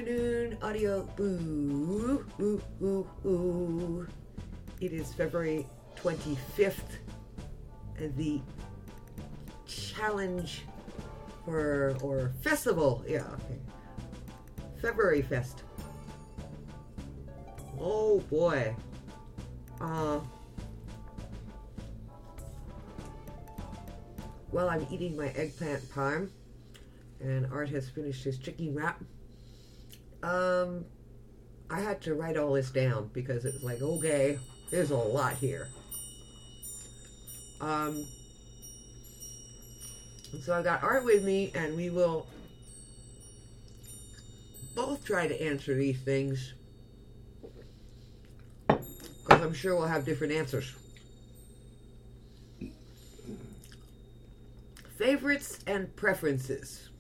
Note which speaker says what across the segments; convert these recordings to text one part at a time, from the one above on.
Speaker 1: afternoon, audio boo. It is February 25th, the challenge or festival, February Fest. Oh boy. Well, I'm eating my eggplant parm, and Art has finished his chicken wrap. I had to write all this down because it was like, okay, there's a lot here. So I got Art with me, and we will both try to answer these things because I'm sure we'll have different answers. Favorites and preferences.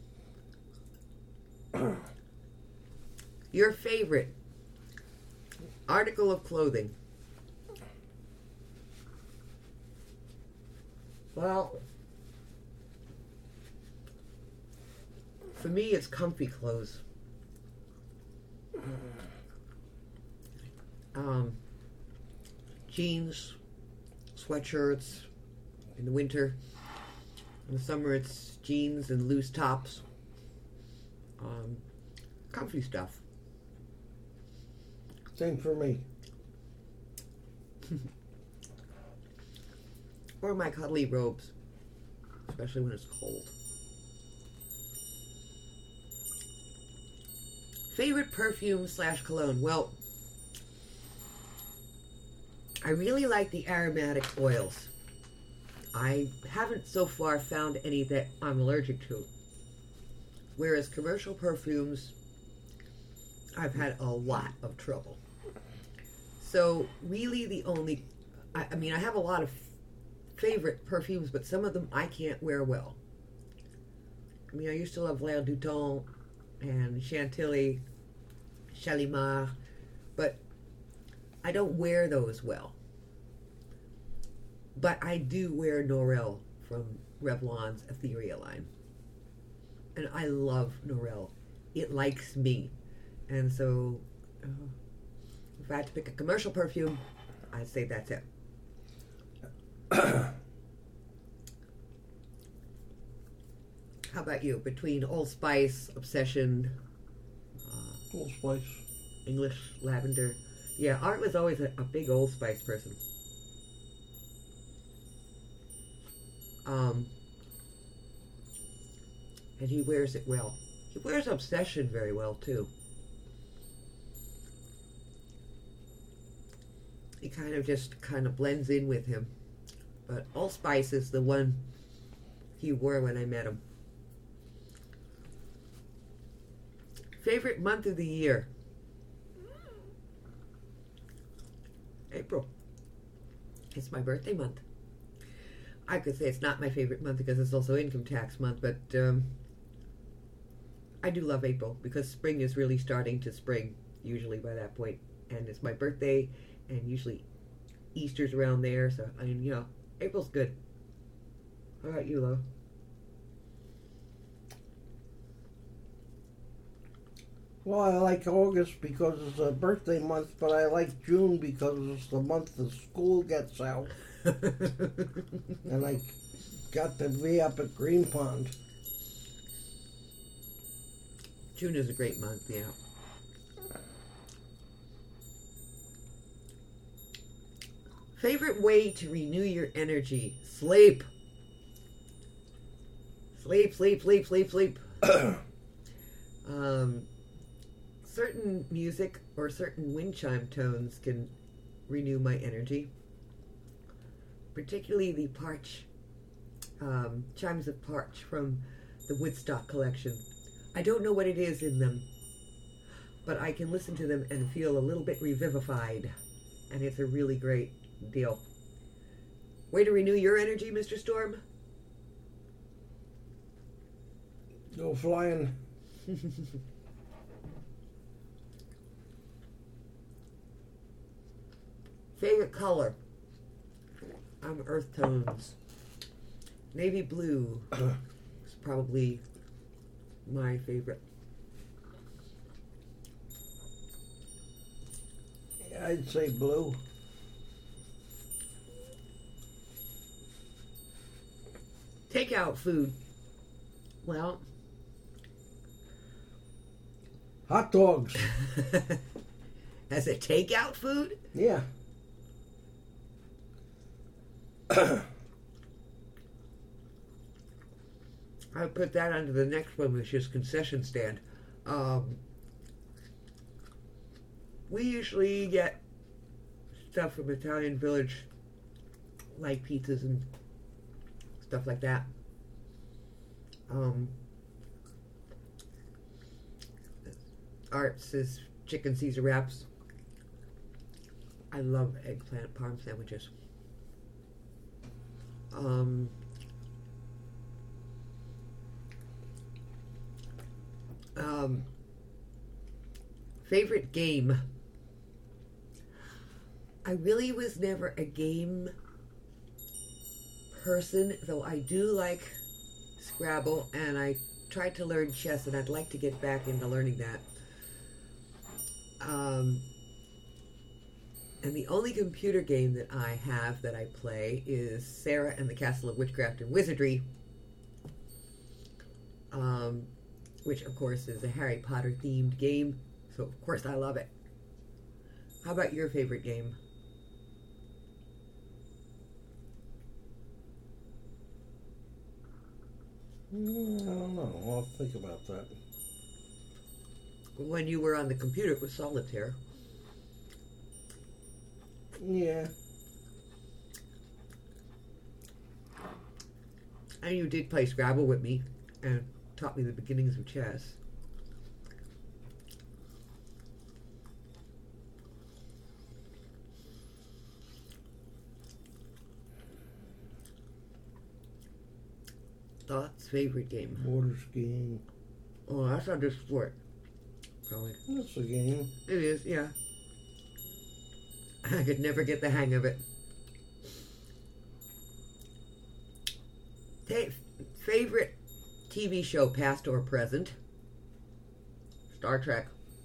Speaker 1: Your favorite article of clothing. Well, for me, it's comfy clothes. Jeans, sweatshirts in the winter. In the summer, it's jeans and loose tops. Comfy stuff.
Speaker 2: Same for me.
Speaker 1: Or my cuddly robes, especially when it's cold. Favorite perfume / cologne? Well, I really like the aromatic oils. I haven't so far found any that I'm allergic to. Whereas commercial perfumes, I've had a lot of trouble. So really the only, I have a lot of favorite perfumes, but some of them I can't wear well. I used to love L'air du Temps and Chantilly, Shalimar, but I don't wear those well. But I do wear Norel from Revlon's Ethereal line. And I love Norel. It likes me. And so, if I had to pick a commercial perfume, I'd say that's it. How about you? Between Old Spice, Obsession,
Speaker 2: Old Spice,
Speaker 1: English Lavender. Yeah, Art was always a big Old Spice person. And he wears it well. He wears Obsession very well, too. It kind of blends in with him. But Old Spice is the one he wore when I met him. Favorite month of the year? April. It's my birthday month. I could say it's not my favorite month because it's also income tax month, but I do love April because spring is really starting to spring, usually by that point. And it's my birthday, and usually Easter's around there, so, April's good. How about you, Lo?
Speaker 2: Well, I like August because it's a birthday month, but I like June because it's the month the school gets out. And I got to be up at Green Pond.
Speaker 1: June is a great month, yeah. Favorite way to renew your energy? Sleep. Sleep. Certain music or certain wind chime tones can renew my energy. Particularly the Parch, chimes of Parch from the Woodstock collection. I don't know what it is in them, but I can listen to them and feel a little bit revivified, and it's a really great deal. Way to renew your energy, Mr. Storm?
Speaker 2: Go flying.
Speaker 1: Favorite color? I'm earth tones. Navy blue is probably my favorite.
Speaker 2: I'd say blue.
Speaker 1: Takeout food. Well,
Speaker 2: Hot dogs.
Speaker 1: as a takeout food?
Speaker 2: Yeah.
Speaker 1: I put that under the next one, which is concession stand. We usually get stuff from Italian Village, like pizzas and stuff like that. Arts is chicken Caesar wraps. I love eggplant parm sandwiches. Favorite game. I really was never a game person, though I do like Scrabble, and I tried to learn chess, and I'd like to get back into learning that. And the only computer game that I have that I play is Sarah and the Castle of Witchcraft and Wizardry, which of course is a Harry Potter themed game, so of course I love it. How about your favorite game?
Speaker 2: I don't know. I'll think about that.
Speaker 1: When you were on the computer, it was Solitaire.
Speaker 2: Yeah.
Speaker 1: And you did play Scrabble with me and taught me the beginnings of chess. Thoughts, favorite game?
Speaker 2: Water skiing.
Speaker 1: Oh, that's not just sport. Probably.
Speaker 2: That's a game.
Speaker 1: It is, yeah. I could never get the hang of it. Favorite TV show, past or present? Star Trek.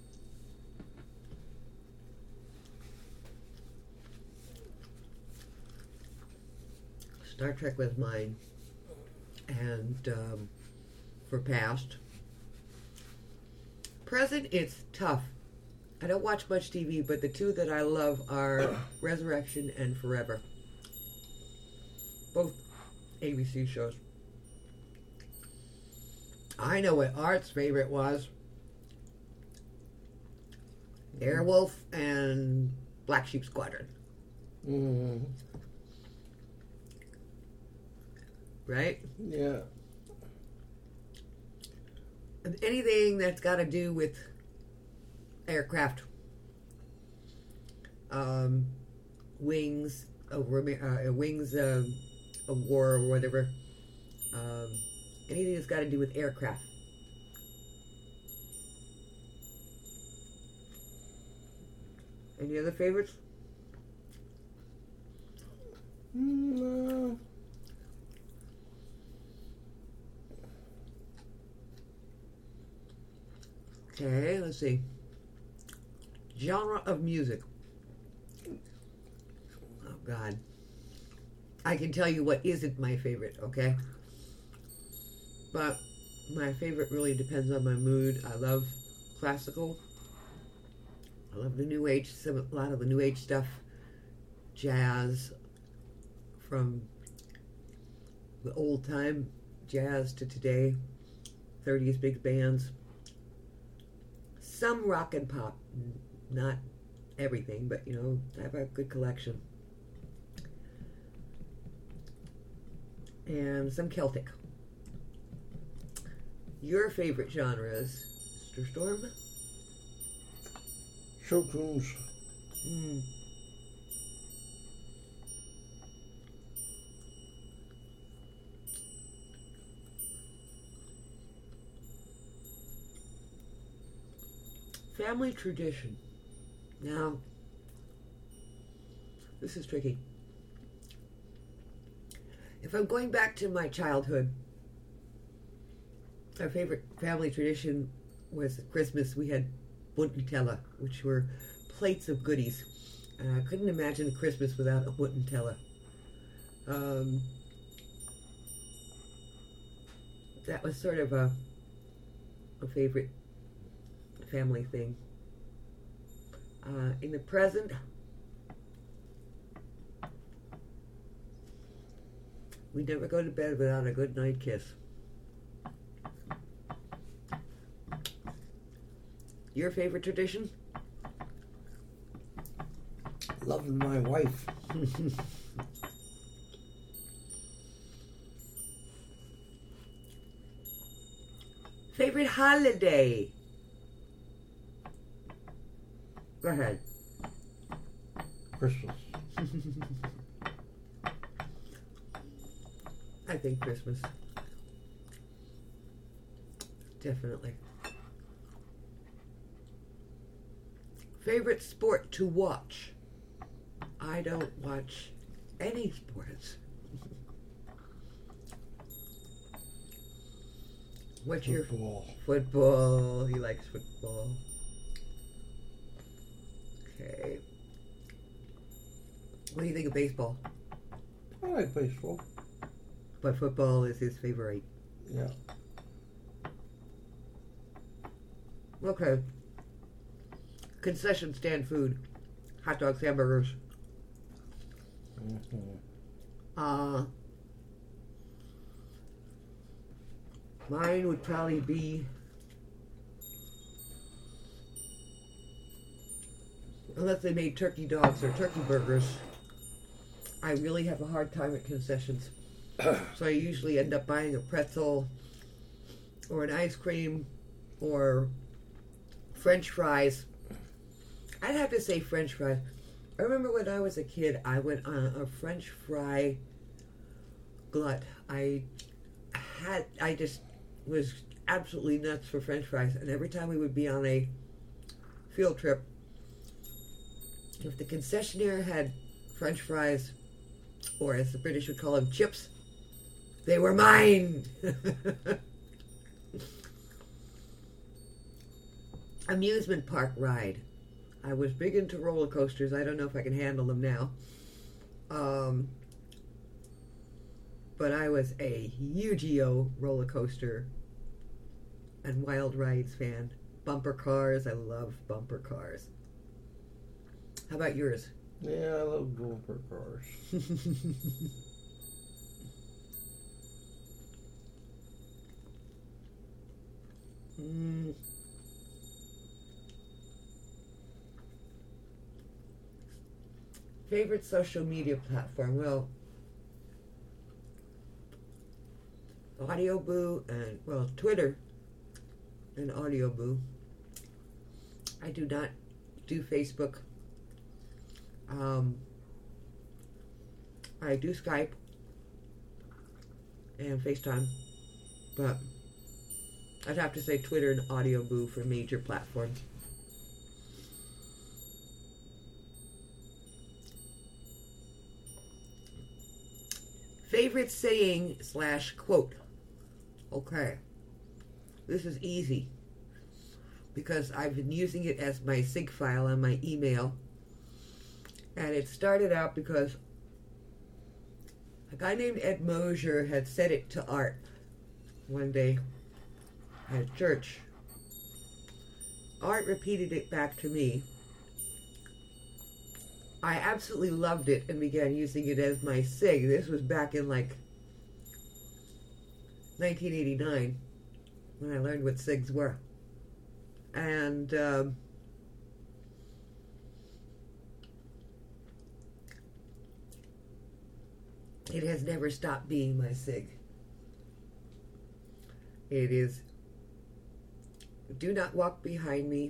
Speaker 1: Star Trek was mine. And for past. Present, it's tough. I don't watch much TV, but the two that I love are Resurrection and Forever. Both ABC shows. I know what Art's favorite was. Airwolf and Black Sheep Squadron.
Speaker 2: Mm.
Speaker 1: Right?
Speaker 2: Yeah.
Speaker 1: Anything that's got to do with aircraft, wings, wings of war or whatever. Anything that's got to do with aircraft. Any other favorites?
Speaker 2: No.
Speaker 1: Okay, let's see. Genre of music. Oh, God. I can tell you what isn't my favorite, okay? But my favorite really depends on my mood. I love classical. I love the New Age, a lot of the New Age stuff. Jazz, from the old time jazz to today. 30s big bands. Some rock and pop, not everything, but you know, I have a good collection. And some Celtic. Your favorite genres, Mr. Storm?
Speaker 2: Show tunes.
Speaker 1: Family tradition. Now, this is tricky. If I'm going back to my childhood, our favorite family tradition was at Christmas we had buntitella, which were plates of goodies. I couldn't imagine Christmas without a wooden teller. That was sort of a favorite family thing. In the present, we never go to bed without a good night kiss. Your favorite tradition?
Speaker 2: Loving my wife.
Speaker 1: Favorite holiday? Go ahead.
Speaker 2: Christmas.
Speaker 1: I think Christmas. Definitely. Favorite sport to watch? I don't watch any sports. What's your football? He likes football. Okay. What do you think of baseball?
Speaker 2: I like baseball.
Speaker 1: But football is his favorite.
Speaker 2: Yeah.
Speaker 1: Okay. Concession stand food. Hot dogs, hamburgers. Mine would probably be, unless they made turkey dogs or turkey burgers, I really have a hard time at concessions. So I usually end up buying a pretzel or an ice cream or French fries. I'd have to say French fries. I remember when I was a kid, I went on a French fry glut. I just was absolutely nuts for French fries. And every time we would be on a field trip, if the concessionaire had French fries, or as the British would call them, chips, they were mine. Amusement park ride. I was big into roller coasters. I don't know if I can handle them now. But I was a Yu-Gi-Oh! Roller coaster and wild rides fan. Bumper cars. I love bumper cars. How about yours?
Speaker 2: Yeah, I love bumper cars.
Speaker 1: Favorite social media platform? Well, Audio Boo and, well, Twitter and Audio Boo. I do not do Facebook. I do Skype and FaceTime, but I'd have to say Twitter and Audio Boo for major platforms. Favorite saying / quote. Okay. This is easy because I've been using it as my SIG file on my email. And it started out because a guy named Ed Mosier had said it to Art one day at church. Art repeated it back to me. I absolutely loved it and began using it as my SIG. This was back in like 1989 when I learned what SIGs were. And it has never stopped being my SIG. It is, do not walk behind me.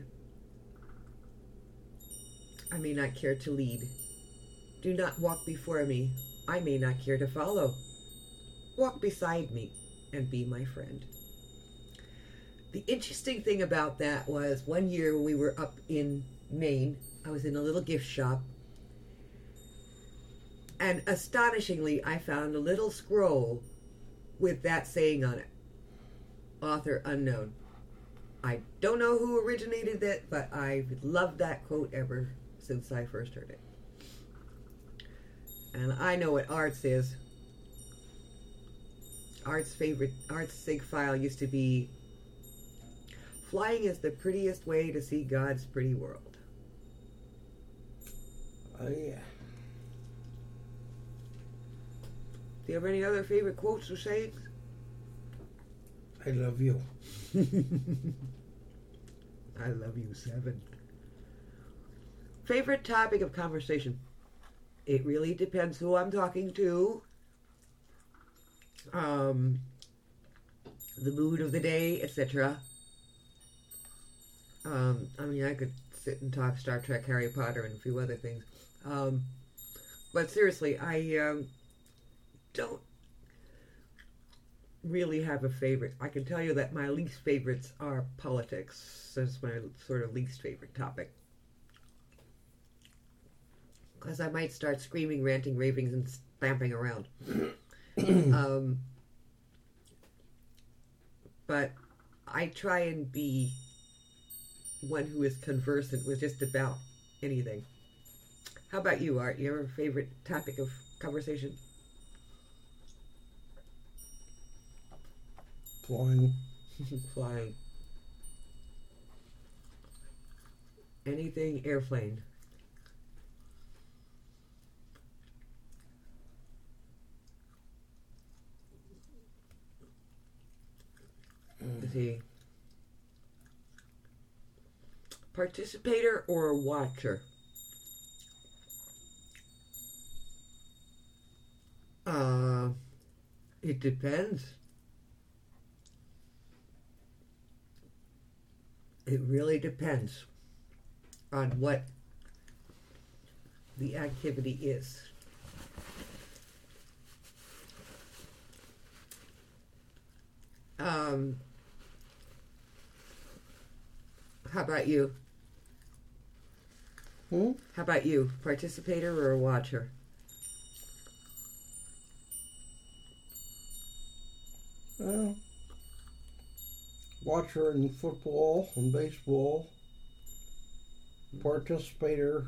Speaker 1: I may not care to lead. Do not walk before me. I may not care to follow. Walk beside me and be my friend. The interesting thing about that was one year when we were up in Maine, I was in a little gift shop, and astonishingly, I found a little scroll with that saying on it. Author unknown. I don't know who originated that, but I've loved that quote ever since I first heard it. And I know what Art's is. Art's sig file used to be, flying is the prettiest way to see God's pretty world.
Speaker 2: Oh, yeah.
Speaker 1: Do you have any other favorite quotes or sayings?
Speaker 2: I love you.
Speaker 1: I love you, 7. Favorite topic of conversation? It really depends who I'm talking to. The mood of the day, etc. I mean, I could sit and talk Star Trek, Harry Potter, and a few other things. But seriously, I don't really have a favorite. I can tell you that my least favorites are politics. That's my sort of least favorite topic. Because I might start screaming, ranting, raving, and stamping around. But I try and be one who is conversant with just about anything. How about you, Art? Your favorite topic of conversation?
Speaker 2: Flying.
Speaker 1: Flying. Anything airplane. Let's see. Participator or watcher? It depends. It really depends on what the activity is. How about you? How about you? Participator or a watcher?
Speaker 2: Well, watcher in football and baseball. Participator.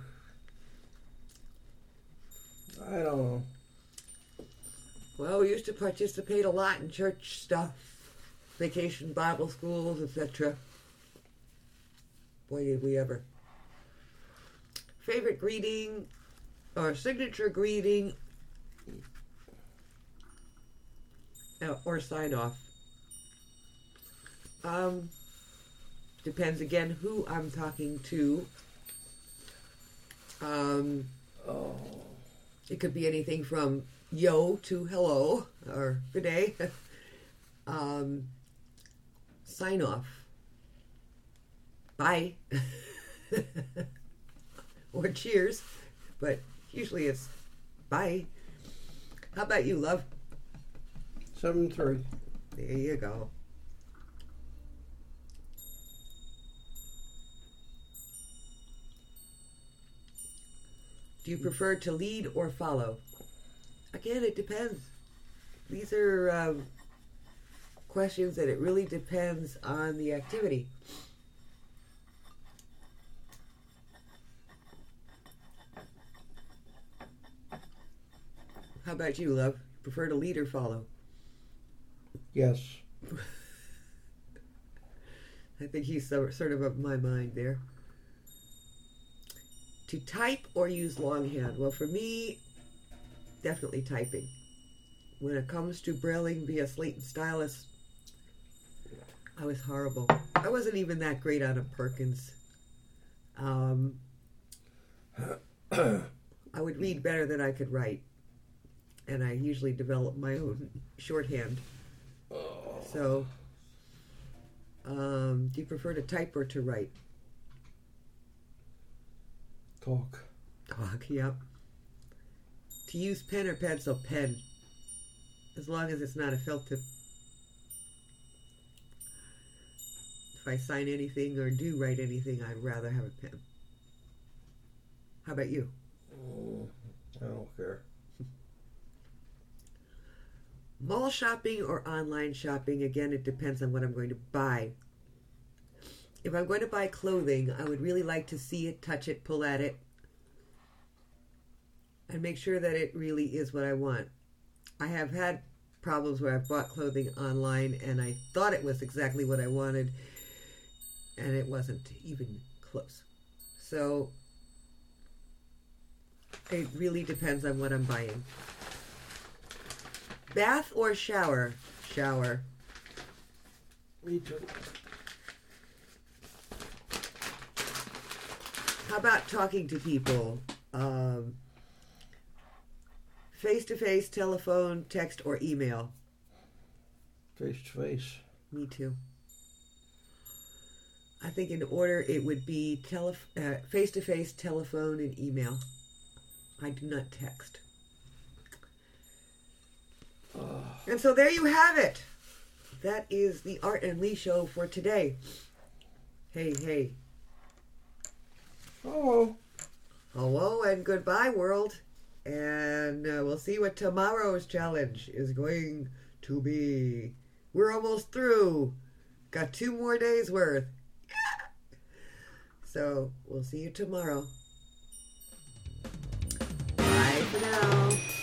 Speaker 2: I don't know.
Speaker 1: Well, we used to participate a lot in church stuff. Vacation Bible schools, etc. Boy, did we ever. Favorite greeting or signature greeting or sign off? Depends again who I'm talking to. It could be anything from yo to hello or good day. Sign off. Bye. Or cheers, but usually it's bye. How about you, love?
Speaker 2: 7-3.
Speaker 1: There you go. Do you prefer to lead or follow? Again, it depends. These are questions that it really depends on the activity. How about you, love? Prefer to lead or follow?
Speaker 2: Yes.
Speaker 1: I think he's sort of my mind there. To type or use longhand? Well, for me, definitely typing. When it comes to brailing via slate and stylus, I was horrible. I wasn't even that great on a Perkins. I would read better than I could write. And I usually develop my own shorthand. So, do you prefer to type or to write?
Speaker 2: Talk.
Speaker 1: Talk, yep. To use pen or pencil? Pen. As long as it's not a felt tip. If I sign anything or do write anything, I'd rather have a pen. How about you?
Speaker 2: I don't care.
Speaker 1: Mall shopping or online shopping? Again, it depends on what I'm going to buy. If I'm going to buy clothing, I would really like to see it, touch it, pull at it. and make sure that it really is what I want. I have had problems where I've bought clothing online and I thought it was exactly what I wanted, and it wasn't even close. So it really depends on what I'm buying. Bath or shower? Shower.
Speaker 2: Me too.
Speaker 1: How about talking to people? Face-to-face, telephone, text, or email?
Speaker 2: Face to face.
Speaker 1: Me too. I think in order it would be face-to-face, telephone, and email. I do not text. And so there you have it. That is the Art and Lee show for today. Hey, hey.
Speaker 2: Hello.
Speaker 1: Hello and goodbye, world. And we'll see what tomorrow's challenge is going to be. We're almost through. Got 2 more days worth. So we'll see you tomorrow. Bye for now.